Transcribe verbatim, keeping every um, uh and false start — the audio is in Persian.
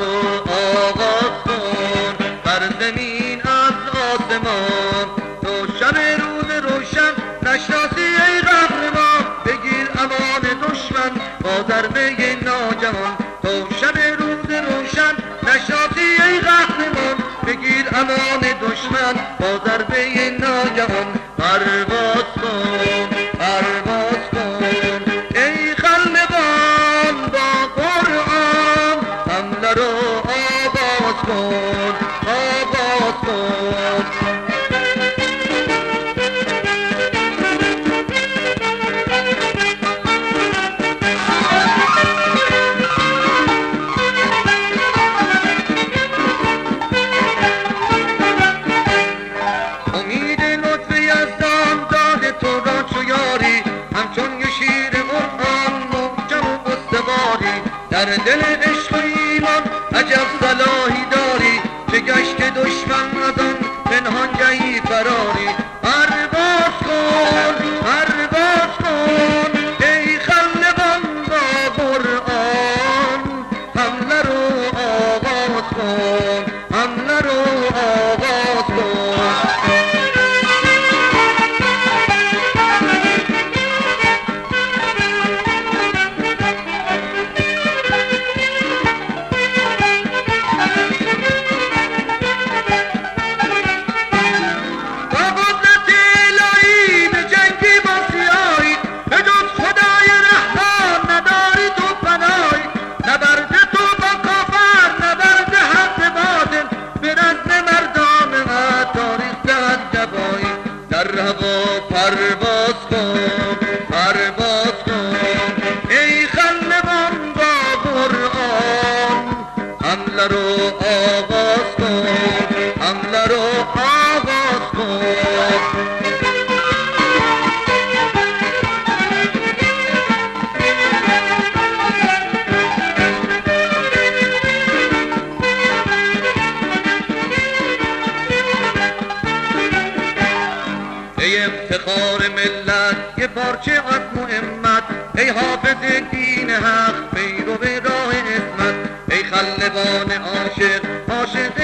رو آغاز کن بر زمین از آسمان، تو شب روز روشن نشناسی ای قهرمان، بگیر امان دشمن با ضربه ناجوان، تو شب روز روشن نشناسی ای قهرمان، بگیر امان دشمن با ضربه ناجوان. پرواز کن پرواز کن ای خلبان با قرآن، حمله رو آغاز کن آغاز کن. همچون یه شیر قرآن محکم و استواری، در دل عشق و ایمان عجب صلاحی داری، چه گشت دشمن از آن پنهان جهی فراری. پرواز کن پرواز کن ای خلبان با قرآن، حمله رو آغاز کن حمله رو آغاز کن. در هوا پرواز کن پرواز کن ای خلبان با قرآن، حمله رو آغاز کن حمله رو آغاز کن. ای افتخار ملت یه پارچه از محمد، ای حافظ دین حق پیرو راه عصمت، ای خلبان عاشق عاشق